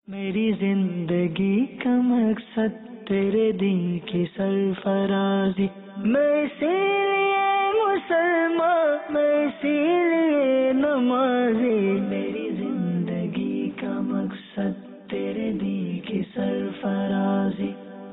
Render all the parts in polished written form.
میری زندگی کا مقصد تیرے دین کی سرفرازی، میں اسی لیے مسلمان، میں اسی لیے نمازی، میری زندگی کا مقصد تیرے دین کی سرفرازی۔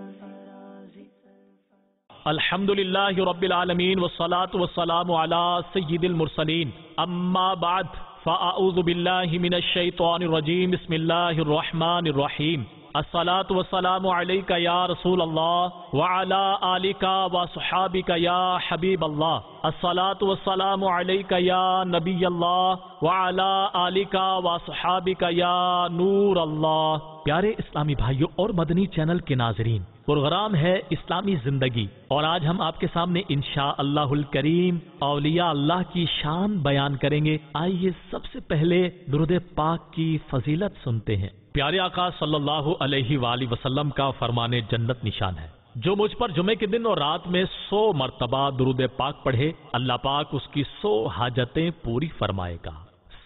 الحمدللہ رب العالمین والصلاة والسلام علی سید المرسلین، اما بعد فاعوذ باللہ من الشیطان الرجیم، بسم اللہ الرحمن الرحیم۔ الصلاة والسلام علیک یا رسول اللہ وعلی آلک وصحابک یا حبیب اللہ۔ الصلاة والسلام علیک یا نبی اللہ وعلی آلک وصحابک یا نور اللہ۔ پیارے اسلامی بھائیوں اور مدنی چینل کے ناظرین، پروگرام ہے اسلامی زندگی، اور آج ہم آپ کے سامنے انشاءاللہ الکریم اولیاء اللہ کی شان بیان کریں گے۔ آئیے سب سے پہلے درود پاک کی فضیلت سنتے ہیں۔ پیارے آقا صلی اللہ علیہ وآلہ وسلم کا فرمان جنت نشان ہے، جو مجھ پر جمعے کے دن اور رات میں 100 مرتبہ درود پاک پڑھے، اللہ پاک اس کی 100 حاجتیں پوری فرمائے گا،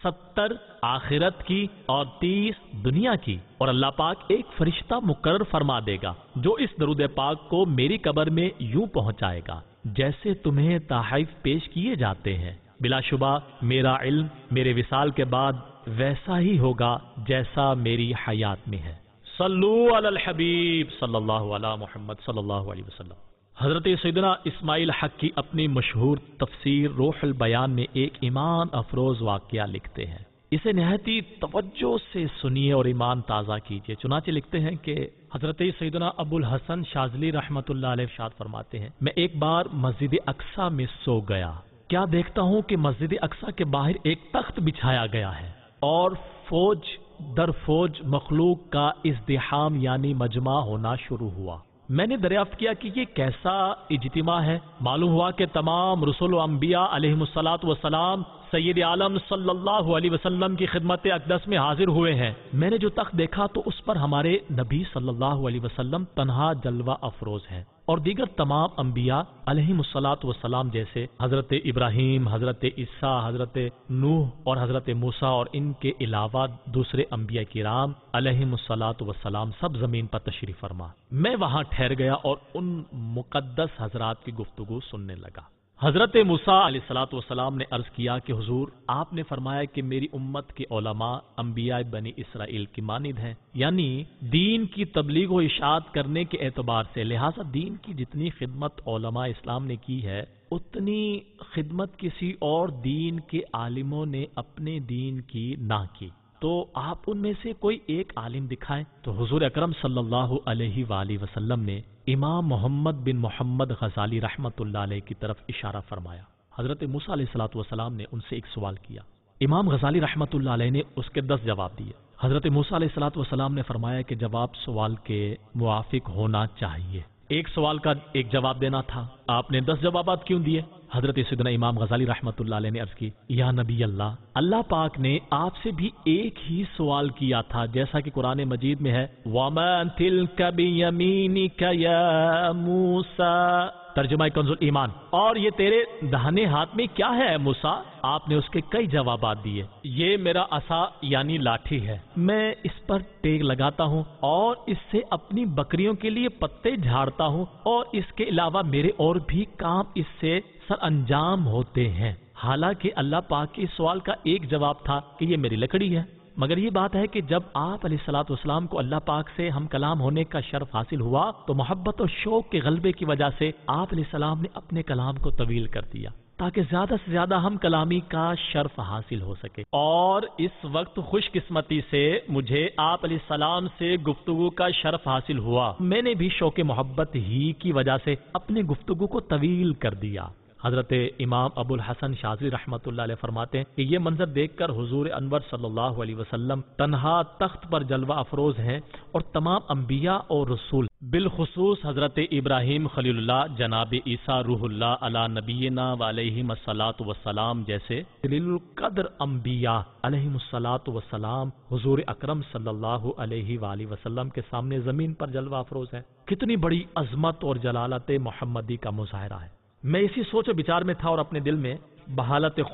70 آخرت کی اور 30 دنیا کی، اور اللہ پاک ایک فرشتہ مقرر فرما دے گا جو اس درود پاک کو میری قبر میں یوں پہنچائے گا جیسے تمہیں تحائف پیش کیے جاتے ہیں۔ بلا شبہ میرا علم میرے وصال کے بعد ویسا ہی ہوگا جیسا میری حیات میں ہے۔ صلو علی الحبیب صلی اللہ علی محمد صلی اللہ علیہ وسلم۔ حضرت سیدنا اسماعیل حق کی اپنی مشہور تفسیر روح البیان میں ایک ایمان افروز واقعہ لکھتے ہیں، اسے نہایت ہی توجہ سے سنیے اور ایمان تازہ کیجیے۔ چنانچہ لکھتے ہیں کہ حضرت سیدنا ابو الحسن شاذلی رحمۃ اللہ علیہ ارشاد فرماتے ہیں، میں ایک بار مسجد اقصی میں سو گیا، کیا دیکھتا ہوں کہ مسجد اقصی کے باہر ایک تخت بچھایا گیا ہے اور فوج در فوج مخلوق کا ازدحام یعنی مجمع ہونا شروع ہوا۔ میں نے دریافت کیا کہ یہ کیسا اجتماع ہے۔ معلوم ہوا کہ تمام رسول و انبیاء علیہم الصلاۃ والسلام سید عالم صلی اللہ علیہ وسلم کی خدمت اقدس میں حاضر ہوئے ہیں۔ میں نے جو تخت دیکھا تو اس پر ہمارے نبی صلی اللہ علیہ وسلم تنہا جلوہ افروز ہیں، اور دیگر تمام انبیاء علیہم الصلاۃ والسلام جیسے حضرت ابراہیم، حضرت عیسیٰ، حضرت نوح اور حضرت موسیٰ، اور ان کے علاوہ دوسرے انبیاء کرام علیہم الصلاۃ والسلام سب زمین پر تشریف فرما۔ میں وہاں ٹھہر گیا اور ان مقدس حضرات کی گفتگو سننے لگا۔ حضرت موسیٰ علیہ الصلاۃ والسلام نے عرض کیا کہ حضور، آپ نے فرمایا کہ میری امت کے علماء انبیاء بنی اسرائیل کی مانند ہیں، یعنی دین کی تبلیغ و اشاعت کرنے کے اعتبار سے، لہٰذا دین کی جتنی خدمت علماء اسلام نے کی ہے اتنی خدمت کسی اور دین کے عالموں نے اپنے دین کی نہ کی، تو آپ ان میں سے کوئی ایک عالم دکھائیں۔ تو حضور اکرم صلی اللہ علیہ وآلہ وسلم نے امام محمد بن محمد غزالی رحمۃ اللہ علیہ کی طرف اشارہ فرمایا۔ حضرت موسیٰ علیہ الصلوۃ والسلام نے ان سے ایک سوال کیا، امام غزالی رحمۃ اللہ علیہ نے اس کے 10 جواب دیے۔ حضرت موسیٰ علیہ الصلوۃ والسلام نے فرمایا کہ جواب سوال کے موافق ہونا چاہیے، ایک سوال کا ایک جواب دینا تھا، آپ نے 10 جوابات کیوں دیے؟ حضرت سیدنا امام غزالی رحمۃ اللہ علیہ نے عرض کی، یا نبی اللہ، اللہ پاک نے آپ سے بھی ایک ہی سوال کیا تھا، جیسا کہ قرآن مجید میں ہے، وَمَا تِلْكَ بِيَمِينِكَ يَا مُوسَىٰ، ترجمہ کنز الایمان، اور یہ تیرے داہنے ہاتھ میں کیا ہے اے موسیٰ؟ آپ نے اس کے کئی جوابات دیے، یہ میرا عصا یعنی لاٹھی ہے، میں اس پر ٹیک لگاتا ہوں اور اس سے اپنی بکریوں کے لیے پتے جھاڑتا ہوں، اور اس کے علاوہ میرے اور بھی کام اس سے سر انجام ہوتے ہیں۔ حالانکہ اللہ پاک کے سوال کا ایک جواب تھا کہ یہ میری لکڑی ہے، مگر یہ بات ہے کہ جب آپ علیہ الصلوۃ والسلام کو اللہ پاک سے ہم کلام ہونے کا شرف حاصل ہوا تو محبت اور شوق کے غلبے کی وجہ سے آپ علیہ السلام نے اپنے کلام کو طویل کر دیا تاکہ زیادہ سے زیادہ ہم کلامی کا شرف حاصل ہو سکے، اور اس وقت خوش قسمتی سے مجھے آپ علیہ السلام سے گفتگو کا شرف حاصل ہوا، میں نے بھی شوق محبت ہی کی وجہ سے اپنے گفتگو کو طویل کر دیا۔ حضرت امام ابو الحسن شاذلی رحمۃ اللہ علیہ فرماتے ہیں کہ یہ منظر دیکھ کر حضور انور صلی اللہ علیہ وسلم تنہا تخت پر جلوہ افروز ہیں، اور تمام انبیاء اور رسول بالخصوص حضرت ابراہیم خلیل اللہ، جناب عیسیٰ روح اللہ علی نبینا وعلیہم الصلاۃ والسلام جیسے جلیل القدر انبیاء علیہم الصلاۃ والسلام حضور اکرم صلی اللہ علیہ وآلہ وسلم کے سامنے زمین پر جلوہ افروز ہے۔ کتنی بڑی عظمت اور جلالت محمدی کا مظاہرہ ہے۔ میں اسی سوچ و بچار میں تھا اور اپنے دل میں بحالت خواب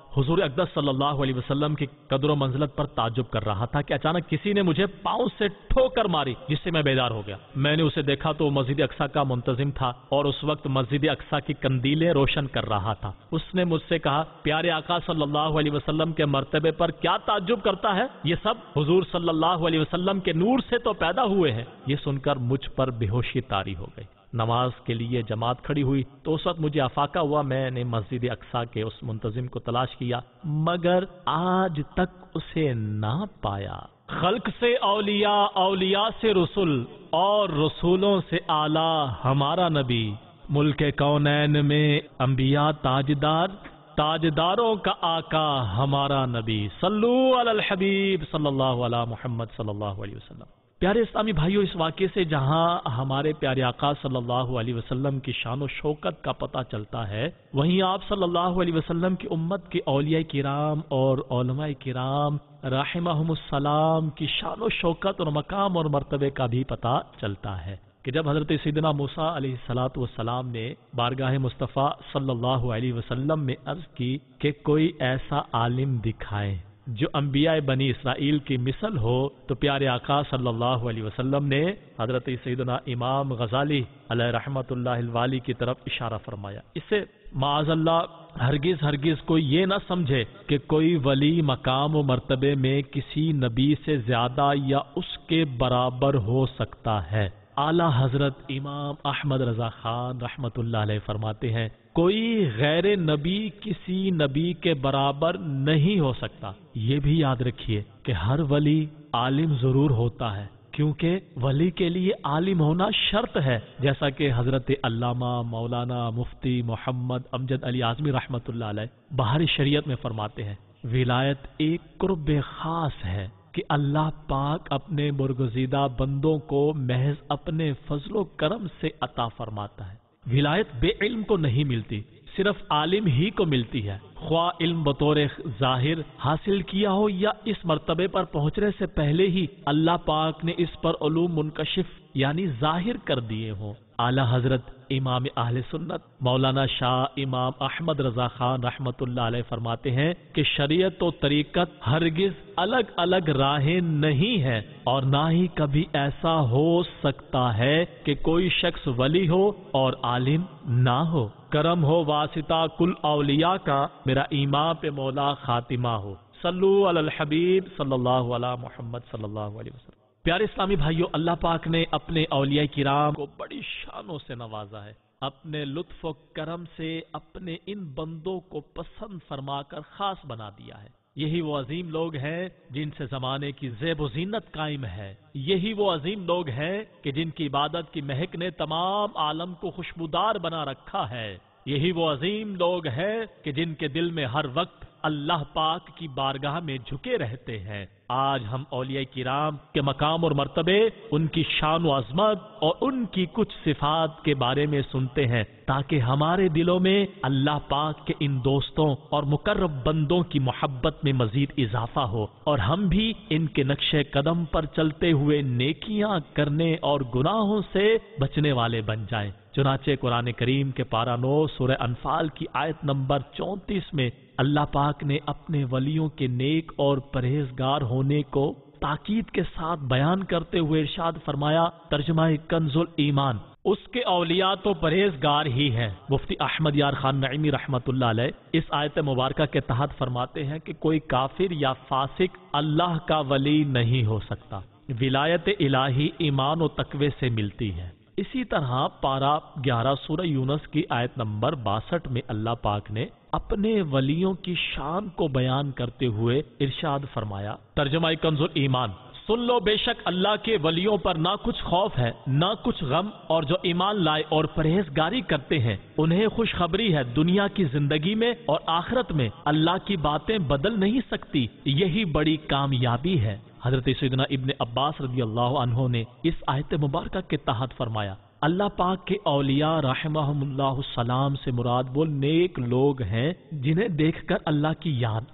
حضور اقدس صلی اللہ علیہ وسلم کی قدر و منزلت پر تعجب کر رہا تھا کہ اچانک کسی نے مجھے پاؤں سے ٹھوکر ماری، جس سے میں بیدار ہو گیا۔ میں نے اسے دیکھا تو وہ مسجد اقصی کا منتظم تھا اور اس وقت مسجد اقصی کی قندیلیں روشن کر رہا تھا۔ اس نے مجھ سے کہا، پیارے آقا صلی اللہ علیہ وسلم کے مرتبے پر کیا تعجب کرتا ہے؟ یہ سب حضور صلی اللہ علیہ وسلم کے نور سے تو پیدا ہوئے ہیں۔ یہ سن کر مجھ پر بے ہوشی طاری ہو گئی۔ نماز کے لیے جماعت کھڑی ہوئی تو اس وقت مجھے افاقہ ہوا۔ میں نے مسجد اقصی کے اس منتظم کو تلاش کیا مگر آج تک اسے نہ پایا۔ خلق سے اولیاء، اولیاء سے رسول اور رسولوں سے اعلیٰ ہمارا نبی، ملک کونین میں انبیاء تاجدار، تاجداروں کا آقا ہمارا نبی، صلو علی الحبیب صلی اللہ علیہ محمد صلی اللہ علیہ وسلم۔ پیارے اسلامی بھائیوں، اس واقعے سے جہاں ہمارے پیارے آقا صلی اللہ علیہ وسلم کی شان و شوکت کا پتہ چلتا ہے، وہیں آپ صلی اللہ علیہ وسلم کی امت کے اولیاء کرام اور علماء کرام رحمہم السلام کی شان و شوکت اور مقام اور مرتبے کا بھی پتہ چلتا ہے کہ جب حضرت سیدنا موسیٰ علیہ السلام نے بارگاہ مصطفیٰ صلی اللہ علیہ وسلم میں عرض کی کہ کوئی ایسا عالم دکھائے جو انبیاء بنی اسرائیل کی مثل ہو، تو پیارے آقا صلی اللہ علیہ وسلم نے حضرت سیدنا امام غزالی علیہ رحمت اللہ الوالی کی طرف اشارہ فرمایا۔ اس سے معاذ اللہ ہرگز کوئی یہ نہ سمجھے کہ کوئی ولی مقام و مرتبے میں کسی نبی سے زیادہ یا اس کے برابر ہو سکتا ہے۔ اعلیٰ حضرت امام احمد رضا خان رحمت اللہ علیہ فرماتے ہیں، کوئی غیر نبی کسی نبی کے برابر نہیں ہو سکتا۔ یہ بھی یاد رکھیے کہ ہر ولی عالم ضرور ہوتا ہے، کیونکہ ولی کے لیے عالم ہونا شرط ہے، جیسا کہ حضرت علامہ مولانا مفتی محمد امجد علی اعظمی رحمت اللہ علیہ بہار شریعت میں فرماتے ہیں، ولایت ایک قرب خاص ہے کہ اللہ پاک اپنے برگزیدہ بندوں کو محض اپنے فضل و کرم سے عطا فرماتا ہے۔ ولایت بے علم کو نہیں ملتی، صرف عالم ہی کو ملتی ہے، خواہ علم بطور ظاہر حاصل کیا ہو یا اس مرتبے پر پہنچنے سے پہلے ہی اللہ پاک نے اس پر علوم منکشف یعنی ظاہر کر دیے ہوں۔ اعلیٰ حضرت امام اہل سنت مولانا شاہ امام احمد رضا خان رحمت اللہ علیہ فرماتے ہیں کہ شریعت و طریقت ہرگز الگ الگ راہیں نہیں ہیں، اور نہ ہی کبھی ایسا ہو سکتا ہے کہ کوئی شخص ولی ہو اور عالم نہ ہو۔ کرم ہو واسطہ کل اولیاء کا، میرا ایمان پہ مولا خاتمہ ہو۔ صلو علی الحبیب صلی اللہ علیہ محمد صلی اللہ علیہ وسلم۔ پیارے اسلامی بھائیوں، اللہ پاک نے اپنے اولیاء کرام کو بڑی شانوں سے نوازا ہے، اپنے لطف و کرم سے اپنے ان بندوں کو پسند فرما کر خاص بنا دیا ہے۔ یہی وہ عظیم لوگ ہیں جن سے زمانے کی زیب و زینت قائم ہے، یہی وہ عظیم لوگ ہیں کہ جن کی عبادت کی مہک نے تمام عالم کو خوشبودار بنا رکھا ہے، یہی وہ عظیم لوگ ہیں کہ جن کے دل میں ہر وقت اللہ پاک کی بارگاہ میں جھکے رہتے ہیں۔ آج ہم اولیاء کرام کے مقام اور مرتبے، ان کی شان و عظمت اور ان کی کچھ صفات کے بارے میں سنتے ہیں، تاکہ ہمارے دلوں میں اللہ پاک کے ان دوستوں اور مقرب بندوں کی محبت میں مزید اضافہ ہو، اور ہم بھی ان کے نقش قدم پر چلتے ہوئے نیکیاں کرنے اور گناہوں سے بچنے والے بن جائیں۔ چنانچہ قرآن کریم کے پارہ 9 سورہ انفال کی آیت نمبر 34 میں اللہ پاک نے اپنے ولیوں کے نیک اور پرہیزگار ہونے کو تاکید کے ساتھ بیان کرتے ہوئے ارشاد فرمایا، ترجمہ کنز الایمان، اس کے اولیاء تو پرہیزگار ہی ہیں۔ مفتی احمد یار خان نعیمی رحمت اللہ علیہ اس آیت مبارکہ کے تحت فرماتے ہیں کہ کوئی کافر یا فاسق اللہ کا ولی نہیں ہو سکتا، ولایت الہی ایمان و تقوی سے ملتی ہے۔ اسی طرح پارہ 11 سورہ یونس کی آیت نمبر 62 میں اللہ پاک نے اپنے ولیوں کی شان کو بیان کرتے ہوئے ارشاد فرمایا، ترجمہ کنز الایمان، سن لو بے شک اللہ کے ولیوں پر نہ کچھ خوف ہے نہ کچھ غم، اور جو ایمان لائے اور پرہیزگاری کرتے ہیں انہیں خوشخبری ہے، دنیا کی زندگی میں اور آخرت میں اللہ کی باتیں بدل نہیں سکتی، یہی بڑی کامیابی ہے۔ حضرت سیدنا ابن عباس رضی اللہ عنہ نے اس آیت مبارکہ کے تحت فرمایا، اللہ پاک کے اولیاء رحمہم اللہ السلام سے مراد وہ نیک لوگ ہیں جنہیں دیکھ کر اللہ کی یاد آئے،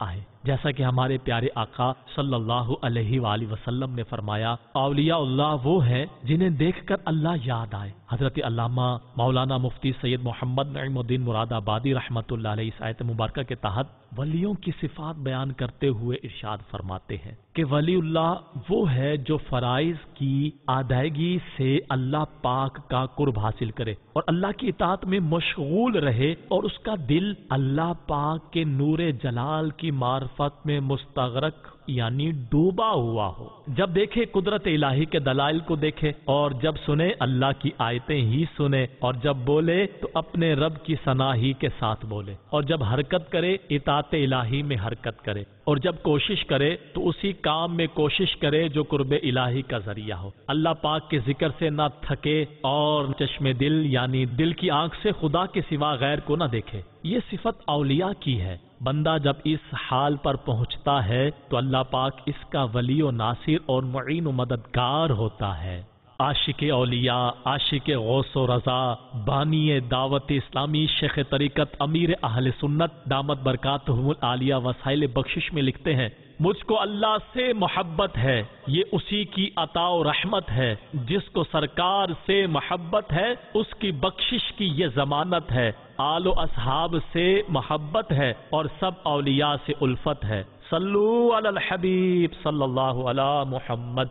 جیسا کہ ہمارے پیارے آقا صلی اللہ علیہ وآلہ وسلم نے فرمایا، اولیاء اللہ وہ ہیں جنہیں دیکھ کر اللہ یاد آئے۔ حضرت علامہ مولانا مفتی سید محمد نعیم الدین مراد آبادی رحمۃ اللہ علیہ اس آیت مبارکہ کے تحت ولیوں کی صفات بیان کرتے ہوئے ارشاد فرماتے ہیں کہ ولی اللہ وہ ہے جو فرائض کی ادائیگی سے اللہ پاک کا قرب حاصل کرے اور اللہ کی اطاعت میں مشغول رہے اور اس کا دل اللہ پاک کے نور جلال کی معرفت میں مستغرق یعنی ڈوبا ہوا ہو۔ جب دیکھے قدرت الہی کے دلائل کو دیکھے، اور جب سنے اللہ کی آیتیں ہی سنے، اور جب بولے تو اپنے رب کی ثنا ہی کے ساتھ بولے، اور جب حرکت کرے اطاعت الہی میں حرکت کرے، اور جب کوشش کرے تو اسی کام میں کوشش کرے جو قرب الہی کا ذریعہ ہو۔ اللہ پاک کے ذکر سے نہ تھکے اور چشم دل یعنی دل کی آنکھ سے خدا کے سوا غیر کو نہ دیکھے۔ یہ صفت اولیاء کی ہے۔ بندہ جب اس حال پر پہنچتا ہے تو اللہ پاک اس کا ولی و ناصر اور معین و مددگار ہوتا ہے۔ عاشق اولیاء، عاشق غوث و رضا، بانی دعوت اسلامی شیخ طریقت امیر اہل سنت دامت برکاتہم العالیہ وسائل بخشش میں لکھتے ہیں، مجھ کو اللہ سے محبت ہے، یہ اسی کی عطا و رحمت ہے۔ جس کو سرکار سے محبت ہے اس کی بخشش کی یہ ضمانت ہے۔ آل و اصحاب سے محبت ہے اور سب اولیاء سے الفت ہے۔ صلو علی الحبیب صلی اللہ علی محمد۔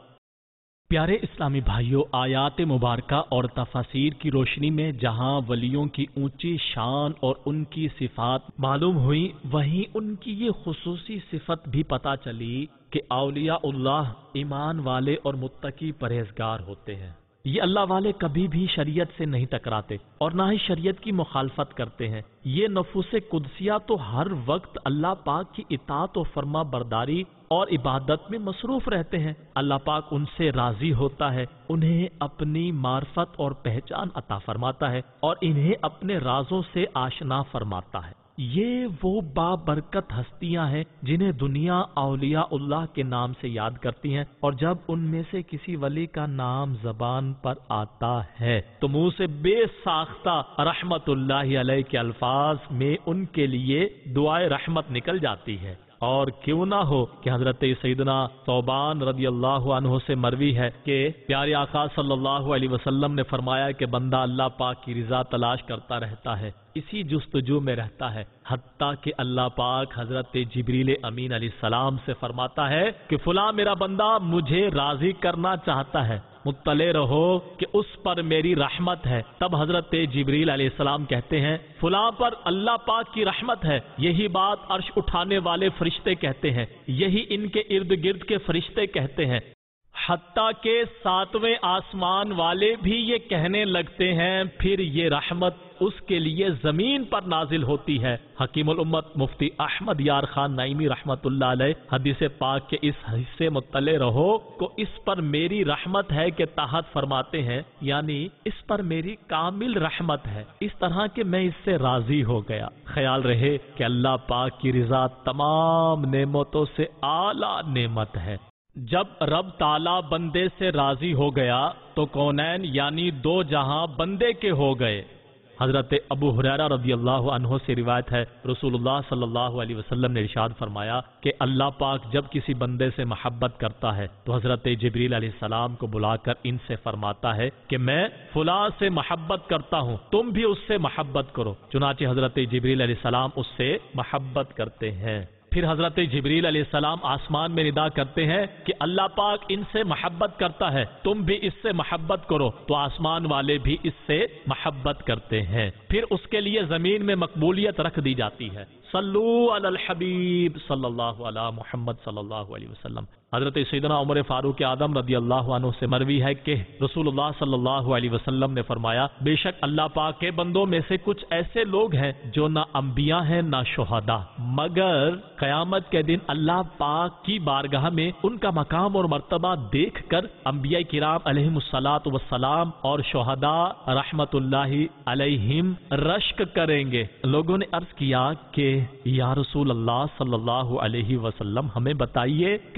پیارے اسلامی بھائیوں، آیات مبارکہ اور تفاسیر کی روشنی میں جہاں ولیوں کی اونچی شان اور ان کی صفات معلوم ہوئی، وہیں ان کی یہ خصوصی صفت بھی پتہ چلی کہ اولیاء اللہ ایمان والے اور متقی پرہیزگار ہوتے ہیں۔ یہ اللہ والے کبھی بھی شریعت سے نہیں ٹکراتے اور نہ ہی شریعت کی مخالفت کرتے ہیں۔ یہ نفوس قدسیہ تو ہر وقت اللہ پاک کی اطاعت و فرما برداری اور عبادت میں مصروف رہتے ہیں۔ اللہ پاک ان سے راضی ہوتا ہے، انہیں اپنی معرفت اور پہچان عطا فرماتا ہے اور انہیں اپنے رازوں سے آشنا فرماتا ہے۔ یہ وہ بابرکت ہستیاں ہیں جنہیں دنیا اولیاء اللہ کے نام سے یاد کرتی ہیں، اور جب ان میں سے کسی ولی کا نام زبان پر آتا ہے تو منہ سے بے ساختہ رحمت اللہ علیہ کے الفاظ میں ان کے لیے دعائے رحمت نکل جاتی ہے۔ اور کیوں نہ ہو کہ حضرت سیدنا ثوبان رضی اللہ عنہ سے مروی ہے کہ پیارے آقا صلی اللہ علیہ وسلم نے فرمایا کہ بندہ اللہ پاک کی رضا تلاش کرتا رہتا ہے، اسی جستجو میں رہتا ہے، حتیٰ کہ اللہ پاک حضرت جبریل امین علیہ السلام سے فرماتا ہے کہ فلاں میرا بندہ مجھے راضی کرنا چاہتا ہے، مطلع رہو کہ اس پر میری رحمت ہے۔ تب حضرت جبریل علیہ السلام کہتے ہیں فلاں پر اللہ پاک کی رحمت ہے۔ یہی بات عرش اٹھانے والے فرشتے کہتے ہیں، یہی ان کے ارد گرد کے فرشتے کہتے ہیں، حتیٰ کہ 7ویں آسمان والے بھی یہ کہنے لگتے ہیں، پھر یہ رحمت اس کے لیے زمین پر نازل ہوتی ہے۔ حکیم الامت مفتی احمد یار خان نعیمی رحمت اللہ علیہ حدیث پاک کے اس حصے مطلع رہو کو اس پر میری رحمت ہے کے تحت فرماتے ہیں، یعنی اس پر میری کامل رحمت ہے، اس طرح کہ میں اس سے راضی ہو گیا۔ خیال رہے کہ اللہ پاک کی رضا تمام نعمتوں سے اعلیٰ نعمت ہے۔ جب رب تعالی بندے سے راضی ہو گیا تو کونین یعنی دو جہاں بندے کے ہو گئے۔ حضرت ابو ہریرہ رضی اللہ عنہ سے روایت ہے، رسول اللہ صلی اللہ علیہ وسلم نے ارشاد فرمایا کہ اللہ پاک جب کسی بندے سے محبت کرتا ہے تو حضرت جبریل علیہ السلام کو بلا کر ان سے فرماتا ہے کہ میں فلاں سے محبت کرتا ہوں، تم بھی اس سے محبت کرو۔ چنانچہ حضرت جبریل علیہ السلام اس سے محبت کرتے ہیں۔ پھر حضرت جبریل علیہ السلام آسمان میں ندا کرتے ہیں کہ اللہ پاک ان سے محبت کرتا ہے، تم بھی اس سے محبت کرو، تو آسمان والے بھی اس سے محبت کرتے ہیں۔ پھر اس کے لیے زمین میں مقبولیت رکھ دی جاتی ہے۔ صلو علی الحبیب صلی اللہ علی محمد صلی اللہ علیہ وسلم۔ حضرت سیدنا عمر فاروق اعظم رضی اللہ عنہ سے مروی ہے کہ رسول اللہ صلی اللہ علیہ وسلم نے فرمایا، بے شک اللہ پاک کے بندوں میں سے کچھ ایسے لوگ ہیں جو نہ انبیاء ہیں نہ شہداء، مگر قیامت کے دن اللہ پاک کی بارگاہ میں ان کا مقام اور مرتبہ دیکھ کر انبیاء کرام علیہم الصلاۃ والسلام اور شہداء رحمت اللہ علیہم رشک کریں گے۔ لوگوں نے عرض کیا کہ یا رسول اللہ صلی اللہ علیہ وسلم ہمیں بتائیے کہ وہ کون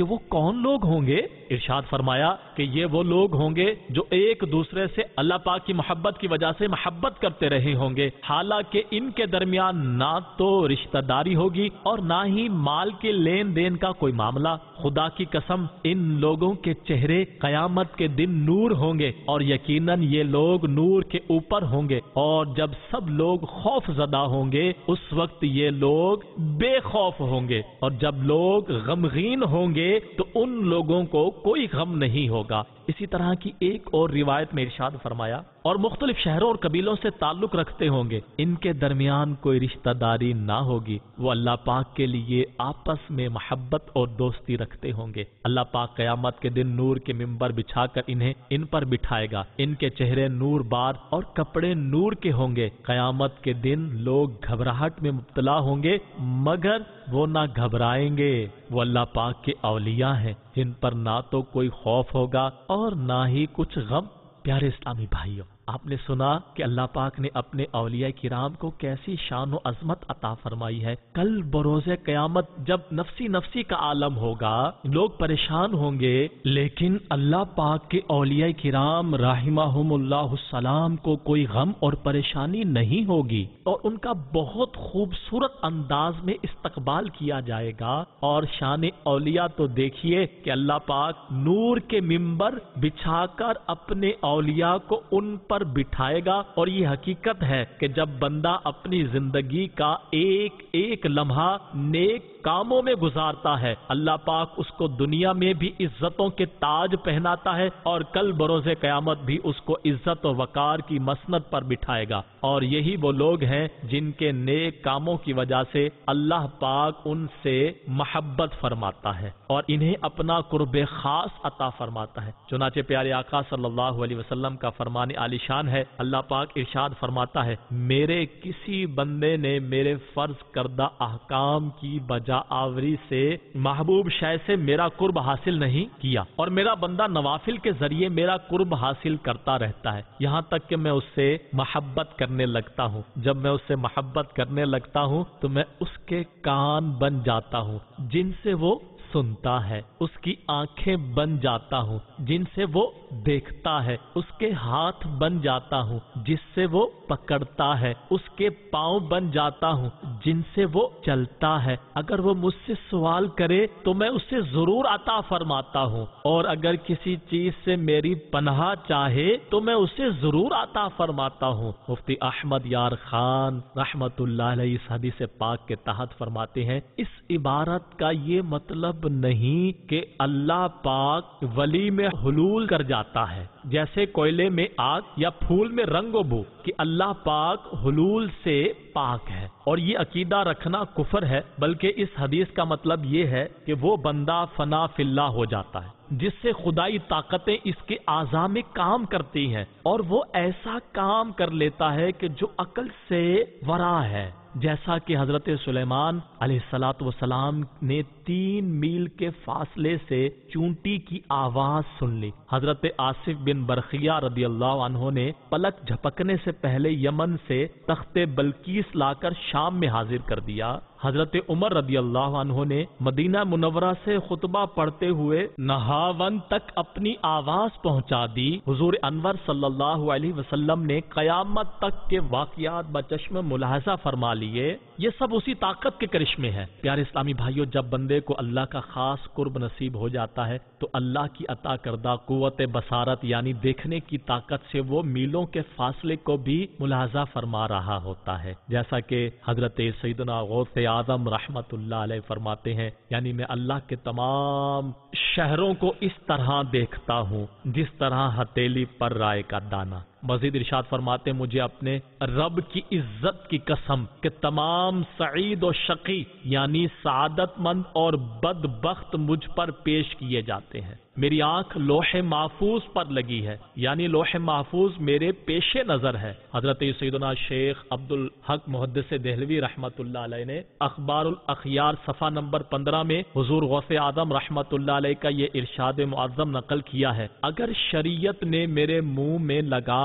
کون لوگ ہوں گے؟ ارشاد فرمایا کہ یہ وہ لوگ ہوں گے جو ایک دوسرے سے اللہ پاک کی محبت کی وجہ سے محبت کرتے رہے ہوں گے، حالانکہ ان کے درمیان نہ تو رشتہ داری ہوگی اور نہ ہی مال کے لین دین کا کوئی معاملہ۔ خدا کی قسم ان لوگوں کے چہرے قیامت کے دن نور ہوں گے، اور یقیناً یہ لوگ نور کے اوپر ہوں گے، اور جب سب لوگ خوف زدہ ہوں گے اس وقت یہ لوگ بے خوف ہوں گے، اور جب لوگ غمگین ہوں گے تو ان لوگوں کو کوئی غم نہیں ہوگا۔ اسی طرح کی ایک اور روایت میں ارشاد فرمایا، اور مختلف شہروں اور قبیلوں سے تعلق رکھتے ہوں گے، ان کے درمیان کوئی رشتہ داری نہ ہوگی، وہ اللہ پاک کے لیے آپس میں محبت اور دوستی رکھتے ہوں گے۔ اللہ پاک قیامت کے دن نور کے ممبر بچھا کر انہیں ان پر بٹھائے گا، ان کے چہرے نور بار اور کپڑے نور کے ہوں گے۔ قیامت کے دن لوگ گھبراہٹ میں مبتلا ہوں گے مگر وہ نہ گھبرائیں گے، وہ اللہ پاک کے اولیاء ہیں جن پر نہ تو کوئی خوف ہوگا اور نہ ہی کچھ غم۔ پیارے اسلامی بھائیوں، آپ نے سنا کہ اللہ پاک نے اپنے اولیاء کرام کو کیسی شان و عظمت عطا فرمائی ہے۔ کل بروز قیامت جب نفسی نفسی کا عالم ہوگا، لوگ پریشان ہوں گے، لیکن اللہ پاک کے اولیاء کرام رحمہم اللہ السلام کو کوئی غم اور پریشانی نہیں ہوگی، اور ان کا بہت خوبصورت انداز میں استقبال کیا جائے گا۔ اور شان اولیاء تو دیکھیے کہ اللہ پاک نور کے ممبر بچھا کر اپنے اولیاء کو ان پر بٹھائے گا، اور یہ حقیقت ہے کہ جب بندہ اپنی زندگی کا ایک ایک لمحہ نیک کاموں میں گزارتا ہے، اللہ پاک اس کو دنیا میں بھی عزتوں کے تاج پہناتا ہے، اور کل بروز قیامت بھی اس کو عزت و وقار کی مسند پر بٹھائے گا۔ اور یہی وہ لوگ ہیں جن کے نیک کاموں کی وجہ سے اللہ پاک ان سے محبت فرماتا ہے اور انہیں اپنا قرب خاص عطا فرماتا ہے۔ چنانچہ پیارے آقا صلی اللہ علیہ وسلم کا فرمان عالی شان ہے، اللہ پاک ارشاد فرماتا ہے، میرے کسی بندے نے میرے فرض کردہ احکام کی بجا آوری سے محبوب شے سے میرا قرب حاصل نہیں کیا، اور میرا بندہ نوافل کے ذریعے میرا قرب حاصل کرتا رہتا ہے، یہاں تک کہ میں اس سے محبت کرنے لگتا ہوں۔ جب میں اس سے محبت کرنے لگتا ہوں تو میں اس کے کان بن جاتا ہوں جن سے وہ سنتا ہے، اس کی آنکھیں بن جاتا ہوں جن سے وہ دیکھتا ہے، اس کے ہاتھ بن جاتا ہوں جس سے وہ پکڑتا ہے، اس کے پاؤں بن جاتا ہوں جن سے وہ چلتا ہے۔ اگر وہ مجھ سے سوال کرے تو میں اسے ضرور عطا فرماتا ہوں، اور اگر کسی چیز سے میری پناہ چاہے تو میں اسے ضرور عطا فرماتا ہوں۔ مفتی احمد یار خان رحمت اللہ علیہ اس حدیث پاک کے تحت فرماتے ہیں، اس عبارت کا یہ مطلب نہیں کہ اللہ پاک ولی میں حلول کر جاتا ہے، جیسے کوئلے میں آگ یا پھول میں رنگ و بو، کہ اللہ پاک حلول سے پاک ہے، اور یہ عقیدہ رکھنا کفر ہے، بلکہ اس حدیث کا مطلب یہ ہے کہ وہ بندہ فنا فی اللہ ہو جاتا ہے جس سے خدائی طاقتیں اس کے اعضاء میں کام کرتی ہیں، اور وہ ایسا کام کر لیتا ہے کہ جو عقل سے ورا ہے، جیسا کہ حضرت سلیمان علیہ السلام نے 3 میل کے فاصلے سے چونٹی کی آواز سن لی۔ حضرت آصف بن برخیہ رضی اللہ عنہ نے پلک جھپکنے سے پہلے یمن سے تخت بلقیس لا کر شام میں حاضر کر دیا۔ حضرت عمر رضی اللہ عنہ نے مدینہ منورہ سے خطبہ پڑھتے ہوئے نہاون تک اپنی آواز پہنچا دی۔ حضور انور صلی اللہ علیہ وسلم نے قیامت تک کے واقعات بچشم ملاحظہ فرما لیے۔ یہ سب اسی طاقت کے کرشمے ہیں۔ پیارے اسلامی بھائیوں، جب بندے کو اللہ کا خاص قرب نصیب ہو جاتا ہے تو اللہ کی عطا کردہ قوت بصارت یعنی دیکھنے کی طاقت سے وہ میلوں کے فاصلے کو بھی ملاحظہ فرما رہا ہوتا ہے، جیسا کہ حضرت سیدنا غوث اعظم رحمت اللہ علیہ فرماتے ہیں، یعنی میں اللہ کے تمام شہروں کو اس طرح دیکھتا ہوں جس طرح ہتھیلی پر رائے کا دانہ۔ مزید ارشاد فرماتے ہیں، مجھے اپنے رب کی عزت کی قسم کہ تمام سعید و شقی یعنی سعادت مند اور بدبخت مجھ پر پیش کیے جاتے ہیں۔ میری آنکھ لوح محفوظ پر لگی ہے، یعنی لوح محفوظ میرے پیش نظر ہے۔ حضرت سیدنا شیخ عبد الحق محدث دہلوی رحمت اللہ علیہ نے اخبار الاخیار صفحہ نمبر 15 میں حضور غوث اعظم رحمت اللہ علیہ کا یہ ارشاد معظم نقل کیا ہے، اگر شریعت نے میرے منہ میں لگا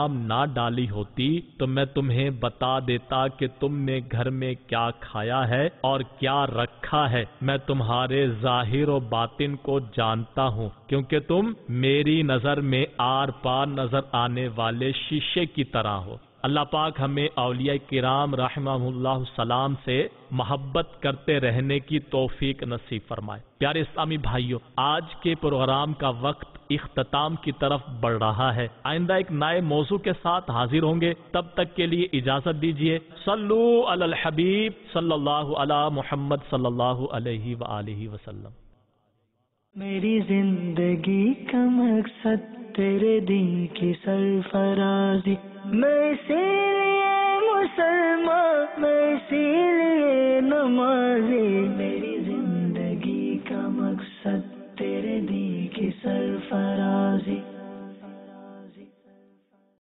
لگام نہ ڈالی ہوتی تو میں تمہیں بتا دیتا کہ تم نے گھر میں کیا کھایا ہے اور کیا رکھا ہے۔ میں تمہارے ظاہر و باطن کو جانتا ہوں، کیونکہ تم میری نظر میں آر پار نظر آنے والے شیشے کی طرح ہو۔ اللہ پاک ہمیں اولیاء کرام رحمہم اللہ السلام سے محبت کرتے رہنے کی توفیق نصیب فرمائے۔ پیارے اسلامی بھائیوں، آج کے پروگرام کا وقت اختتام کی طرف بڑھ رہا ہے۔ آئندہ ایک نئے موضوع کے ساتھ حاضر ہوں گے، تب تک کے لیے اجازت دیجیے۔ صلو علی الحبیب صلی اللہ علی محمد صلی اللہ علیہ وآلہ وسلم۔ میری زندگی کا مقصد تیرے دین کی سرفرازی، میں اسی لیے مسلمان، میں اسی لیے نمازی۔ میری زندگی کا مقصد تیرے دین کی سرفرازی۔